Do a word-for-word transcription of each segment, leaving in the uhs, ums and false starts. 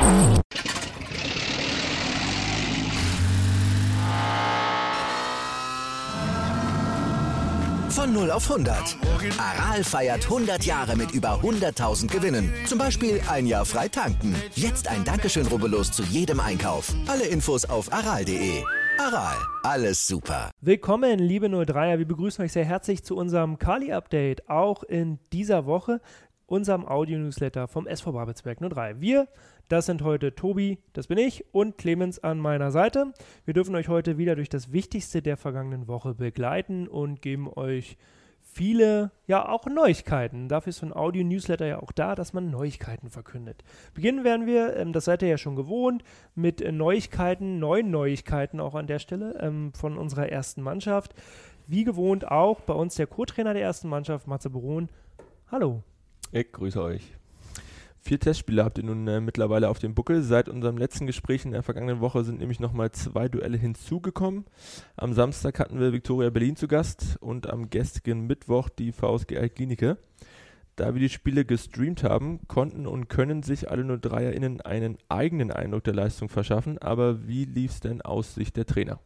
Von null auf hundert. Aral feiert hundert Jahre mit über hunderttausend Gewinnen. Zum Beispiel ein Jahr frei tanken. Jetzt ein Dankeschön, rubbellos zu jedem Einkauf. Alle Infos auf aral punkt de. Aral, alles super. Willkommen, liebe null dreier. Wir begrüßen euch sehr herzlich zu unserem Kali-Update. Auch in dieser Woche, unserem Audio-Newsletter vom S V Babelsberg null drei. Wir, das sind heute Tobi, das bin ich, und Clemens an meiner Seite. Wir dürfen euch heute wieder durch das Wichtigste der vergangenen Woche begleiten und geben euch viele, ja auch Neuigkeiten. Dafür ist so ein Audio-Newsletter ja auch da, dass man Neuigkeiten verkündet. Beginnen werden wir, ähm, das seid ihr ja schon gewohnt, mit äh, Neuigkeiten, neuen Neuigkeiten auch an der Stelle ähm, von unserer ersten Mannschaft. Wie gewohnt auch bei uns der Co-Trainer der ersten Mannschaft, Matze Baron. Hallo. Ich grüße euch. Vier Testspiele habt ihr nun äh, mittlerweile auf dem Buckel. Seit unserem letzten Gespräch in der vergangenen Woche sind nämlich nochmal zwei Duelle hinzugekommen. Am Samstag hatten wir Viktoria Berlin zu Gast und am gestrigen Mittwoch die V S G Alt-Glienicke. Da wir die Spiele gestreamt haben, konnten und können sich alle null dreier-Innen einen eigenen Eindruck der Leistung verschaffen. Aber wie lief es denn aus Sicht der Trainer?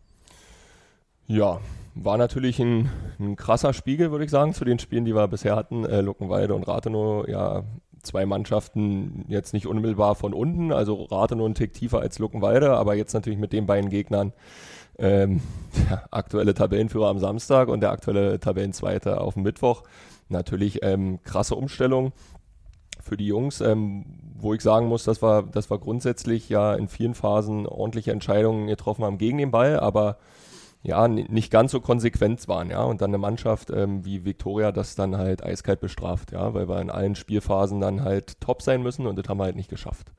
Ja, war natürlich ein, ein krasser Spiegel, würde ich sagen, zu den Spielen, die wir bisher hatten. Äh, Luckenwalde und Rathenow, ja, zwei Mannschaften jetzt nicht unmittelbar von unten, also Rathenow einen Tick tiefer als Luckenwalde, aber jetzt natürlich mit den beiden Gegnern ähm, der aktuelle Tabellenführer am Samstag und der aktuelle Tabellenzweite auf dem Mittwoch. Natürlich ähm, krasse Umstellung für die Jungs, ähm, wo ich sagen muss, dass wir, dass wir grundsätzlich ja in vielen Phasen ordentliche Entscheidungen getroffen haben gegen den Ball, aber ja, n- nicht ganz so konsequent waren, ja, und dann eine Mannschaft ähm, wie Viktoria das dann halt eiskalt bestraft, ja, weil wir in allen Spielphasen dann halt top sein müssen und das haben wir halt nicht geschafft.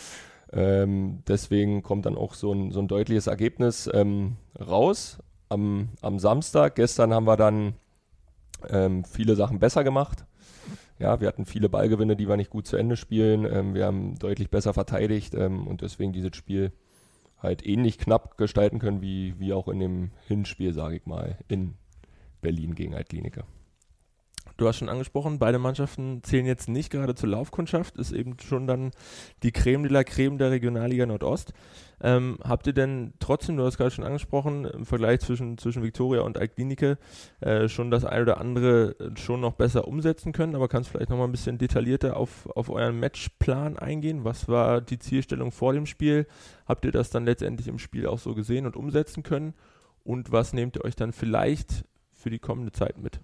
Ähm, deswegen kommt dann auch so ein, so ein deutliches Ergebnis ähm, raus am, am Samstag. Gestern haben wir dann ähm, viele Sachen besser gemacht. Ja, wir hatten viele Ballgewinne, die wir nicht gut zu Ende spielen. Ähm, wir haben deutlich besser verteidigt ähm, und deswegen dieses Spiel halt ähnlich knapp gestalten können, wie, wie auch in dem Hinspiel, sage ich mal, in Berlin gegen Alt-Glienicke. Du hast schon angesprochen, beide Mannschaften zählen jetzt nicht gerade zur Laufkundschaft, ist eben schon dann die Creme de la Creme der Regionalliga Nordost. Ähm, habt ihr denn trotzdem, du hast gerade schon angesprochen, im Vergleich zwischen, zwischen Viktoria und Alt-Glienicke äh, schon das eine oder andere schon noch besser umsetzen können, aber kannst vielleicht nochmal ein bisschen detaillierter auf, auf euren Matchplan eingehen? Was war die Zielstellung vor dem Spiel? Habt ihr das dann letztendlich im Spiel auch so gesehen und umsetzen können? Und was nehmt ihr euch dann vielleicht für die kommende Zeit mit?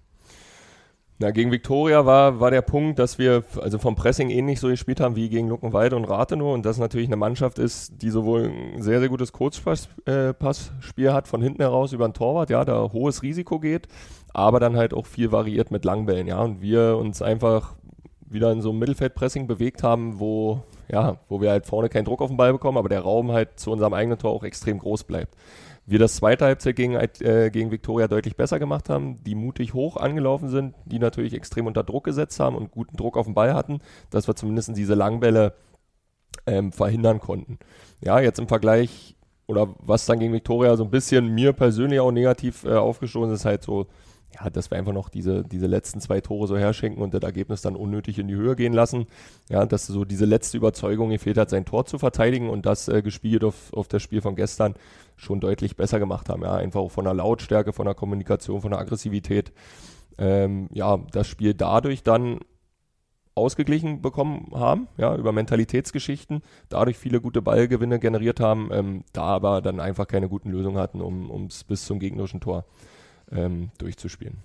Na, gegen Viktoria war, war der Punkt, dass wir also vom Pressing ähnlich so gespielt haben wie gegen Luckenwalde und Rathenow und das natürlich eine Mannschaft ist, die sowohl ein sehr, sehr gutes Kurzpassspiel hat von hinten heraus über den Torwart, ja, da hohes Risiko geht, aber dann halt auch viel variiert mit Langbällen, ja, und wir uns einfach wieder in so einem Mittelfeldpressing bewegt haben, wo, ja, wo wir halt vorne keinen Druck auf den Ball bekommen, aber der Raum halt zu unserem eigenen Tor auch extrem groß bleibt. Wir das zweite Halbzeit gegen, äh, gegen Viktoria deutlich besser gemacht haben, die mutig hoch angelaufen sind, die natürlich extrem unter Druck gesetzt haben und guten Druck auf den Ball hatten, dass wir zumindest diese Langbälle ähm, verhindern konnten. Ja, jetzt im Vergleich, oder was dann gegen Viktoria so ein bisschen mir persönlich auch negativ äh, aufgestoßen ist, halt so, ja, dass wir einfach noch diese, diese letzten zwei Tore so herschenken und das Ergebnis dann unnötig in die Höhe gehen lassen. Ja, dass so diese letzte Überzeugung gefehlt hat, sein Tor zu verteidigen und das äh, gespielt auf, auf das Spiel von gestern schon deutlich besser gemacht haben. Ja, einfach auch von der Lautstärke, von der Kommunikation, von der Aggressivität. Ähm, ja, das Spiel dadurch dann ausgeglichen bekommen haben, ja, über Mentalitätsgeschichten, dadurch viele gute Ballgewinne generiert haben, ähm, da aber dann einfach keine guten Lösungen hatten, um es bis zum gegnerischen Tor ähm, durchzuspielen.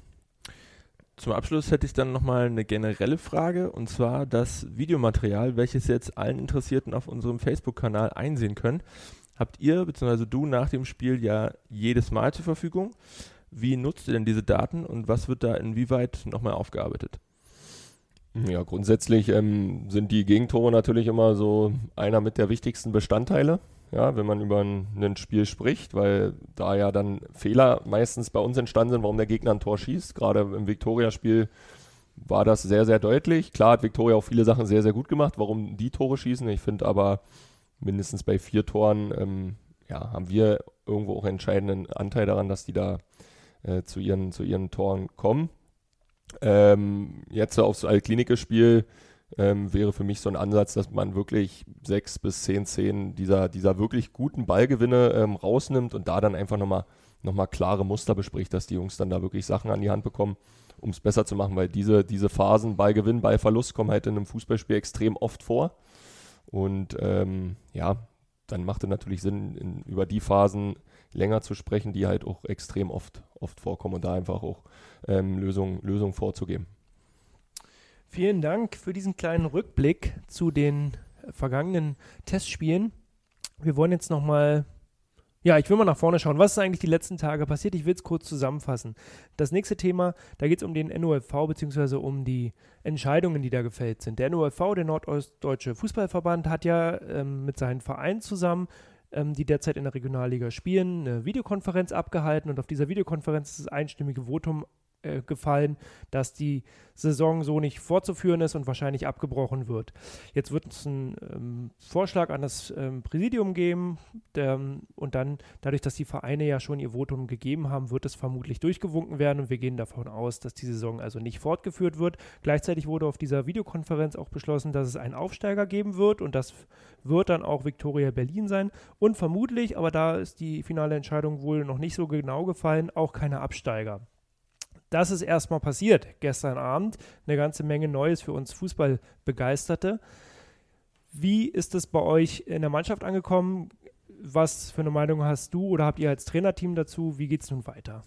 Zum Abschluss hätte ich dann nochmal eine generelle Frage, und zwar das Videomaterial, welches jetzt allen Interessierten auf unserem Facebook-Kanal einsehen können, habt ihr bzw. du nach dem Spiel ja jedes Mal zur Verfügung. Wie nutzt ihr denn diese Daten und was wird da inwieweit nochmal aufgearbeitet? Ja, grundsätzlich ähm, sind die Gegentore natürlich immer so einer mit der wichtigsten Bestandteile, ja, wenn man über ein, ein Spiel spricht, weil da ja dann Fehler meistens bei uns entstanden sind, warum der Gegner ein Tor schießt. Gerade im Viktoria-Spiel war das sehr, sehr deutlich. Klar hat Viktoria auch viele Sachen sehr, sehr gut gemacht, warum die Tore schießen. Ich finde aber mindestens bei vier Toren ähm, ja, haben wir irgendwo auch einen entscheidenden Anteil daran, dass die da äh, zu, ihren, zu ihren Toren kommen. Ähm, jetzt aufs Alt-Glienicke-Spiel, ähm, wäre für mich so ein Ansatz, dass man wirklich sechs bis zehn Szenen dieser, dieser wirklich guten Ballgewinne ähm, rausnimmt und da dann einfach nochmal noch mal klare Muster bespricht, dass die Jungs dann da wirklich Sachen an die Hand bekommen, um es besser zu machen, weil diese, diese Phasen Ballgewinn, Ballverlust kommen halt in einem Fußballspiel extrem oft vor. Und ähm, ja, dann macht es natürlich Sinn, in, über die Phasen länger zu sprechen, die halt auch extrem oft, oft vorkommen und da einfach auch ähm, Lösungen Lösung vorzugeben. Vielen Dank für diesen kleinen Rückblick zu den vergangenen Testspielen. Wir wollen jetzt nochmal, ja, ich will mal nach vorne schauen. Was ist eigentlich die letzten Tage passiert? Ich will es kurz zusammenfassen. Das nächste Thema, da geht es um den N O L V bzw. um die Entscheidungen, die da gefällt sind. Der N O L V, der Nordostdeutsche Fußballverband, hat ja ähm, mit seinen Vereinen zusammen, ähm, die derzeit in der Regionalliga spielen, eine Videokonferenz abgehalten und auf dieser Videokonferenz ist das einstimmige Votum äh, gefallen, dass die Saison so nicht fortzuführen ist und wahrscheinlich abgebrochen wird. Jetzt wird es einen ähm, Vorschlag an das ähm, Präsidium geben der, und dann, dadurch, dass die Vereine ja schon ihr Votum gegeben haben, wird es vermutlich durchgewunken werden und wir gehen davon aus, dass die Saison also nicht fortgeführt wird. Gleichzeitig wurde auf dieser Videokonferenz auch beschlossen, dass es einen Aufsteiger geben wird und das wird dann auch Viktoria Berlin sein und vermutlich, aber da ist die finale Entscheidung wohl noch nicht so genau gefallen, auch keine Absteiger. Das ist erstmal passiert gestern Abend. Eine ganze Menge Neues für uns Fußballbegeisterte. Wie ist es bei euch in der Mannschaft angekommen? Was für eine Meinung hast du oder habt ihr als Trainerteam dazu? Wie geht es nun weiter?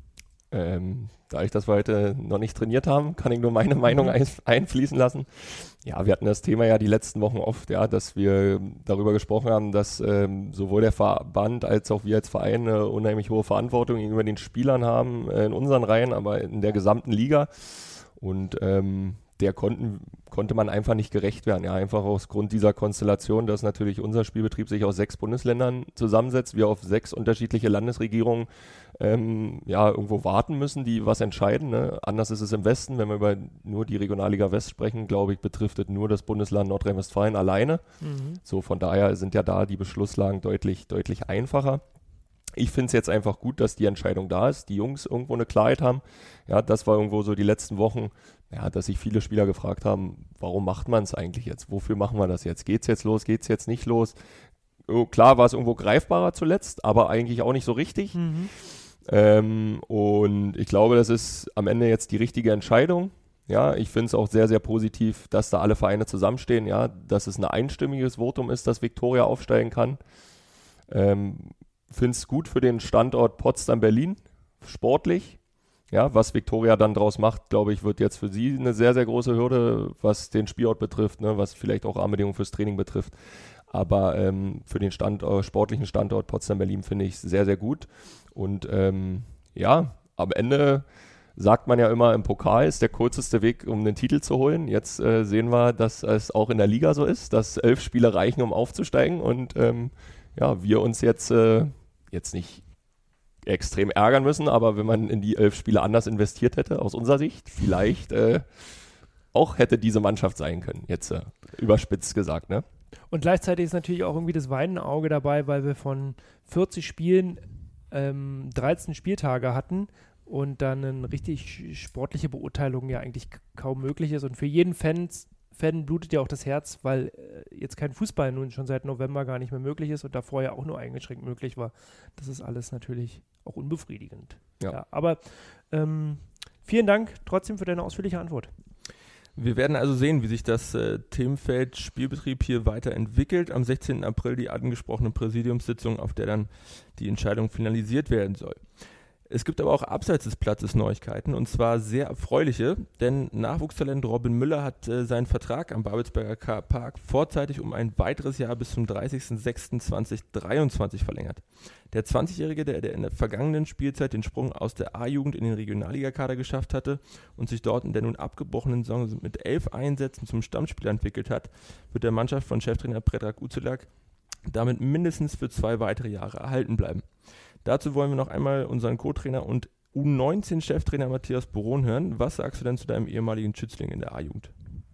Ähm, da ich das heute noch nicht trainiert haben, kann ich nur meine Meinung ein, einfließen lassen. Ja, wir hatten das Thema ja die letzten Wochen oft, ja, dass wir darüber gesprochen haben, dass ähm, sowohl der Verband als auch wir als Verein eine unheimlich hohe Verantwortung gegenüber den Spielern haben, äh, in unseren Reihen, aber in der gesamten Liga. Und ähm, der konnten, konnte man einfach nicht gerecht werden. Ja, einfach aus Grund dieser Konstellation, dass natürlich unser Spielbetrieb sich aus sechs Bundesländern zusammensetzt, wir auf sechs unterschiedliche Landesregierungen ähm, ja, irgendwo warten müssen, die was entscheiden. Ne? Anders ist es im Westen, wenn wir über nur die Regionalliga West sprechen, glaube ich, betrifft es nur das Bundesland Nordrhein-Westfalen alleine. Mhm. So, von daher sind ja da die Beschlusslagen deutlich, deutlich einfacher. Ich finde es jetzt einfach gut, dass die Entscheidung da ist, die Jungs irgendwo eine Klarheit haben. Ja, das war irgendwo so die letzten Wochen, ja, dass sich viele Spieler gefragt haben, warum macht man es eigentlich jetzt? Wofür machen wir das jetzt? Geht's jetzt los? Geht's jetzt nicht los? Oh, klar war es irgendwo greifbarer zuletzt, aber eigentlich auch nicht so richtig. Mhm. Ähm, und ich glaube, das ist am Ende jetzt die richtige Entscheidung. Ja, ich finde es auch sehr, sehr positiv, dass da alle Vereine zusammenstehen, ja, dass es ein einstimmiges Votum ist, dass Viktoria aufsteigen kann. Ähm, finde es gut für den Standort Potsdam-Berlin, sportlich. Ja, was Viktoria dann draus macht, glaube ich, wird jetzt für sie eine sehr, sehr große Hürde, was den Spielort betrifft, ne, was vielleicht auch Rahmenbedingungen fürs Training betrifft. Aber ähm, für den Standort, sportlichen Standort Potsdam-Berlin finde ich es sehr, sehr gut. Und ähm, ja, am Ende sagt man ja immer, im Pokal ist der kürzeste Weg, um den Titel zu holen. Jetzt äh, sehen wir, dass es auch in der Liga so ist, dass elf Spiele reichen, um aufzusteigen. Und ähm, ja, wir uns jetzt, äh, jetzt nicht extrem ärgern müssen, aber wenn man in die elf Spiele anders investiert hätte, aus unserer Sicht, vielleicht äh, auch hätte diese Mannschaft sein können, jetzt äh, überspitzt gesagt, ne? Und gleichzeitig ist natürlich auch irgendwie das weinende Auge dabei, weil wir von vierzig Spielen ähm, dreizehn Spieltage hatten und dann eine richtig sportliche Beurteilung ja eigentlich kaum möglich ist und für jeden Fans Fan blutet ja auch das Herz, weil äh, jetzt kein Fußball nun schon seit November gar nicht mehr möglich ist und davor ja auch nur eingeschränkt möglich war. Das ist alles natürlich auch unbefriedigend. Ja. Ja, aber ähm, vielen Dank trotzdem für deine ausführliche Antwort. Wir werden also sehen, wie sich das äh, Themenfeld Spielbetrieb hier weiterentwickelt. Am sechzehnten April die angesprochene Präsidiumssitzung, auf der dann die Entscheidung finalisiert werden soll. Es gibt aber auch abseits des Platzes Neuigkeiten und zwar sehr erfreuliche, denn Nachwuchstalent Robin Müller hat äh, seinen Vertrag am Babelsberger Park vorzeitig um ein weiteres Jahr bis zum dreißigsten sechsten zweitausenddreiundzwanzig verlängert. Der zwanzigjährige, der, der in der vergangenen Spielzeit den Sprung aus der A-Jugend in den Regionalligakader geschafft hatte und sich dort in der nun abgebrochenen Saison mit elf Einsätzen zum Stammspieler entwickelt hat, wird der Mannschaft von Cheftrainer Predrag Uzelak damit mindestens für zwei weitere Jahre erhalten bleiben. Dazu wollen wir noch einmal unseren Co-Trainer und U neunzehn-Cheftrainer Matthias Boron hören. Was sagst du denn zu deinem ehemaligen Schützling in der A-Jugend?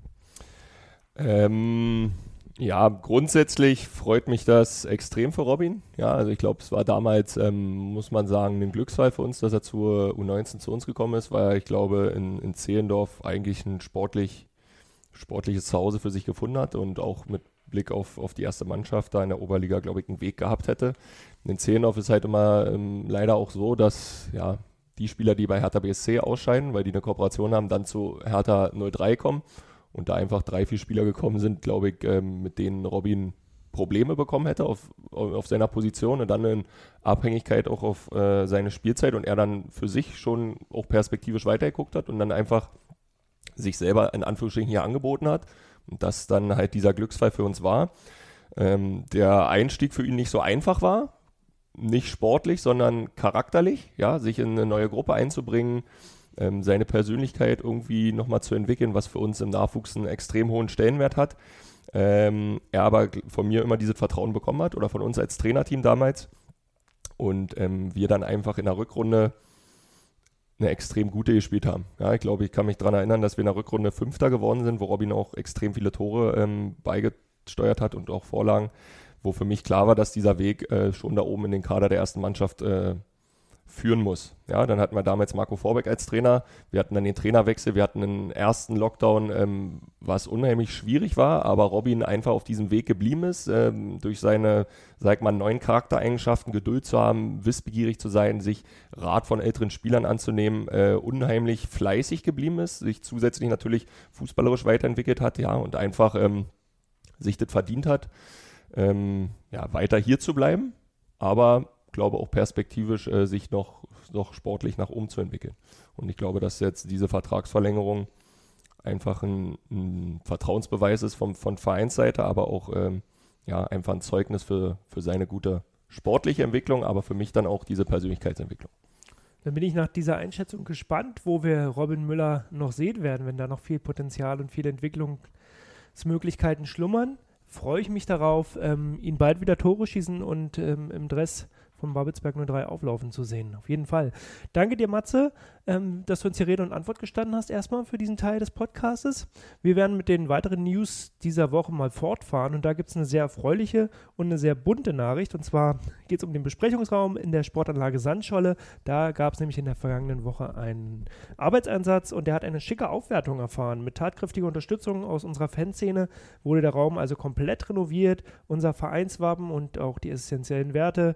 Ähm, ja, grundsätzlich freut mich das extrem für Robin. Ja, also ich glaube, es war damals, ähm, muss man sagen, ein Glücksfall für uns, dass er zur U neunzehn zu uns gekommen ist, weil ich glaube, in, in Zehlendorf eigentlich ein sportlich sportliches Zuhause für sich gefunden hat und auch mit Blick auf, auf die erste Mannschaft da in der Oberliga, glaube ich, einen Weg gehabt hätte. In Zehlendorf ist halt immer ähm, leider auch so, dass ja die Spieler, die bei Hertha B S C ausscheiden, weil die eine Kooperation haben, dann zu Hertha null drei kommen und da einfach drei, vier Spieler gekommen sind, glaube ich, ähm, mit denen Robin Probleme bekommen hätte auf, auf seiner Position und dann in Abhängigkeit auch auf äh, seine Spielzeit und er dann für sich schon auch perspektivisch weitergeguckt hat und dann einfach sich selber in Anführungsstrichen hier angeboten hat und das dann halt dieser Glücksfall für uns war. Ähm, der Einstieg für ihn nicht so einfach war, nicht sportlich, sondern charakterlich, ja, sich in eine neue Gruppe einzubringen, ähm, seine Persönlichkeit irgendwie nochmal zu entwickeln, was für uns im Nachwuchs einen extrem hohen Stellenwert hat. Ähm, er aber von mir immer dieses Vertrauen bekommen hat oder von uns als Trainerteam damals und ähm, wir dann einfach in der Rückrunde eine extrem gute gespielt haben. Ja, ich glaube, ich kann mich daran erinnern, dass wir in der Rückrunde Fünfter geworden sind, wo Robin auch extrem viele Tore ähm, beigesteuert hat und auch Vorlagen, wo für mich klar war, dass dieser Weg äh, schon da oben in den Kader der ersten Mannschaft äh, führen muss. Ja, dann hatten wir damals Marco Vorbeck als Trainer, wir hatten dann den Trainerwechsel, wir hatten einen ersten Lockdown, ähm, was unheimlich schwierig war, aber Robin einfach auf diesem Weg geblieben ist, ähm, durch seine, sag mal, neuen Charaktereigenschaften, Geduld zu haben, wissbegierig zu sein, sich Rat von älteren Spielern anzunehmen, äh, unheimlich fleißig geblieben ist, sich zusätzlich natürlich fußballerisch weiterentwickelt hat, ja, und einfach ähm, sich das verdient hat, ähm, ja, weiter hier zu bleiben, aber glaube auch perspektivisch äh, sich noch, noch sportlich nach oben zu entwickeln. Und ich glaube, dass jetzt diese Vertragsverlängerung einfach ein, ein Vertrauensbeweis ist vom, von Vereinsseite, aber auch ähm, ja, einfach ein Zeugnis für, für seine gute sportliche Entwicklung, aber für mich dann auch diese Persönlichkeitsentwicklung. Dann bin ich nach dieser Einschätzung gespannt, wo wir Robin Müller noch sehen werden, wenn da noch viel Potenzial und viele Entwicklungsmöglichkeiten schlummern. Freue ich mich darauf, ähm, ihn bald wieder Tore schießen und ähm, im Dress vom Babelsberg null drei auflaufen zu sehen. Auf jeden Fall. Danke dir, Matze, ähm, dass du uns hier Rede und Antwort gestanden hast, erstmal für diesen Teil des Podcastes. Wir werden mit den weiteren News dieser Woche mal fortfahren und da gibt es eine sehr erfreuliche und eine sehr bunte Nachricht. Und zwar geht es um den Besprechungsraum in der Sportanlage Sandscholle. Da gab es nämlich in der vergangenen Woche einen Arbeitseinsatz und der hat eine schicke Aufwertung erfahren. Mit tatkräftiger Unterstützung aus unserer Fanszene wurde der Raum also komplett renoviert. Unser Vereinswappen und auch die essentiellen Werte,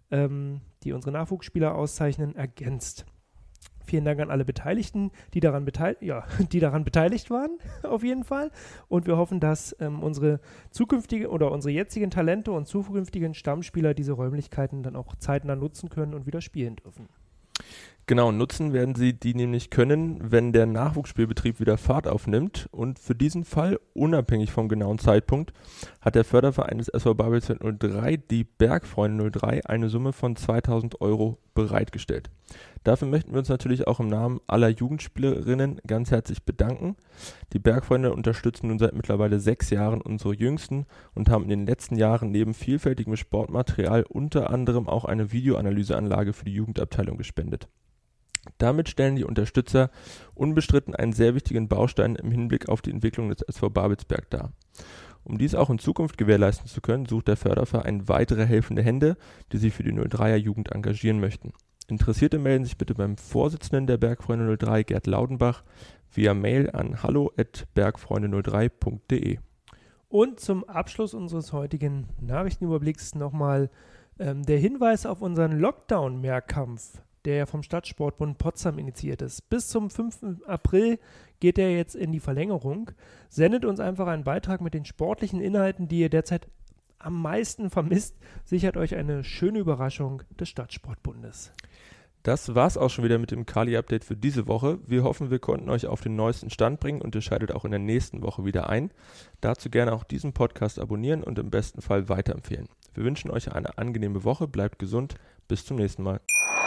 die unsere Nachwuchsspieler auszeichnen, ergänzt. Vielen Dank an alle Beteiligten, die daran, beteil- ja, die daran beteiligt waren, auf jeden Fall. Und wir hoffen, dass ähm, unsere zukünftigen oder unsere jetzigen Talente und zukünftigen Stammspieler diese Räumlichkeiten dann auch zeitnah nutzen können und wieder spielen dürfen. Genau, nutzen werden sie die nämlich können, wenn der Nachwuchsspielbetrieb wieder Fahrt aufnimmt. Und für diesen Fall, unabhängig vom genauen Zeitpunkt, hat der Förderverein des S V Babelsberg null drei, die Bergfreunde null drei, eine Summe von zweitausend Euro bereitgestellt. Dafür möchten wir uns natürlich auch im Namen aller Jugendspielerinnen ganz herzlich bedanken. Die Bergfreunde unterstützen nun seit mittlerweile sechs Jahren unsere Jüngsten und haben in den letzten Jahren neben vielfältigem Sportmaterial unter anderem auch eine Videoanalyseanlage für die Jugendabteilung gespendet. Damit stellen die Unterstützer unbestritten einen sehr wichtigen Baustein im Hinblick auf die Entwicklung des S V Babelsberg dar. Um dies auch in Zukunft gewährleisten zu können, sucht der Förderverein weitere helfende Hände, die sich für die null dreier Jugend engagieren möchten. Interessierte melden sich bitte beim Vorsitzenden der Bergfreunde null drei, Gerd Laudenbach, via Mail an hallo at bergfreunde null drei punkt de. Und zum Abschluss unseres heutigen Nachrichtenüberblicks nochmal ähm, der Hinweis auf unseren Lockdown-Mehrkampf, der ja vom Stadtsportbund Potsdam initiiert ist. Bis zum fünften April geht er jetzt in die Verlängerung. Sendet uns einfach einen Beitrag mit den sportlichen Inhalten, die ihr derzeit am meisten vermisst. Sichert euch eine schöne Überraschung des Stadtsportbundes. Das war's auch schon wieder mit dem Kali-Update für diese Woche. Wir hoffen, wir konnten euch auf den neuesten Stand bringen und ihr schaltet auch in der nächsten Woche wieder ein. Dazu gerne auch diesen Podcast abonnieren und im besten Fall weiterempfehlen. Wir wünschen euch eine angenehme Woche, bleibt gesund, bis zum nächsten Mal.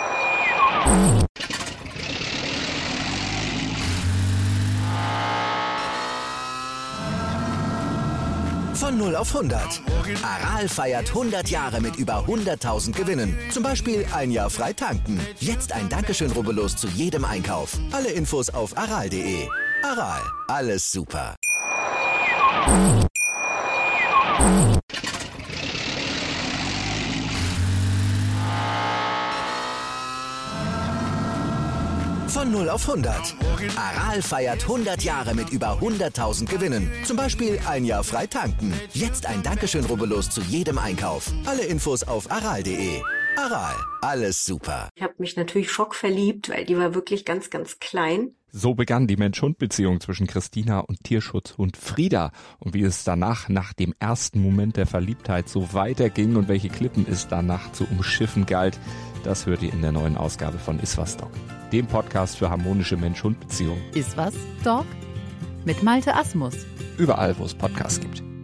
Von null auf hundert. Aral feiert hundert Jahre mit über hunderttausend Gewinnen. Zum Beispiel ein Jahr frei tanken. Jetzt ein Dankeschön, rubbellos zu jedem Einkauf. Alle Infos auf aral punkt de. Aral, alles super. Von Von null auf hundert. Aral feiert hundert Jahre mit über hunderttausend Gewinnen. Zum Beispiel ein Jahr frei tanken. Jetzt ein Dankeschön, rubbellos zu jedem Einkauf. Alle Infos auf aral punkt de. Aral, alles super. Ich habe mich natürlich schockverliebt, weil die war wirklich ganz, ganz klein. So begann die Mensch-Hund-Beziehung zwischen Christina und Tierschutzhund Frieda. Und wie es danach, nach dem ersten Moment der Verliebtheit, so weiterging und welche Klippen es danach zu umschiffen galt, das hört ihr in der neuen Ausgabe von Iswas Dog, dem Podcast für harmonische Mensch-Hund-Beziehungen. Iswas Dog? Mit Malte Asmus. Überall, wo es Podcasts gibt.